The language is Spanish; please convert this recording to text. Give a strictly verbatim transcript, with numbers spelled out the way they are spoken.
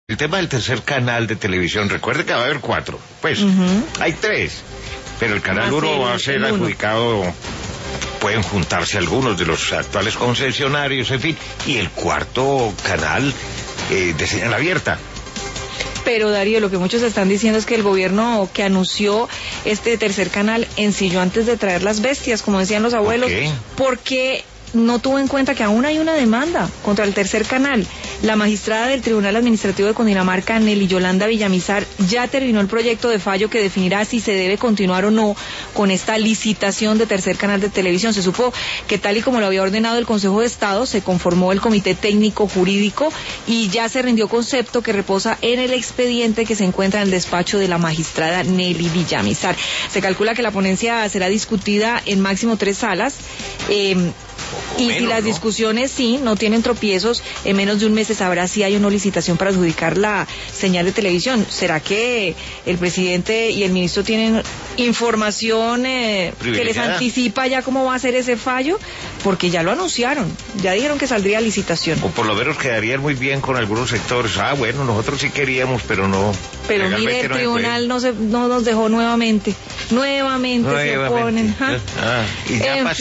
El tema del tercer canal de televisión, recuerde que va a haber cuatro, pues uh-huh. hay tres, pero el canal uno va a ser adjudicado, pueden juntarse algunos de los actuales concesionarios, en fin, y el cuarto canal eh, de señal abierta. Pero Darío, lo que muchos están diciendo es que el gobierno que anunció este tercer canal ensilló antes de traer las bestias, como decían los abuelos, ¿Por qué? porque no tuvo en cuenta que aún hay una demanda contra el tercer canal. La magistrada del Tribunal Administrativo de Cundinamarca, Nelly Yolanda Villamizar, ya terminó el proyecto de fallo que definirá si se debe continuar o no con esta licitación de tercer canal de televisión. Se supo que tal y como lo había ordenado el Consejo de Estado, se conformó el Comité Técnico Jurídico y ya se rindió concepto que reposa en el expediente que se encuentra en el despacho de la magistrada Nelly Villamizar. Se calcula que la ponencia será discutida en máximo tres salas. Eh, Y menos, si las ¿no? discusiones sí no tienen tropiezos, en menos de un mes se sabrá si hay o no licitación para adjudicar la señal de televisión. ¿Será que el presidente y el ministro tienen información eh, que les anticipa ya cómo va a ser ese fallo? Porque ya lo anunciaron, ya dijeron que saldría licitación. O por lo menos quedarían muy bien con algunos sectores. Ah, bueno, nosotros sí queríamos, pero no. Pero mire, el no tribunal no, se, no nos dejó nuevamente, nuevamente, nuevamente. se oponen. Ah, y ya en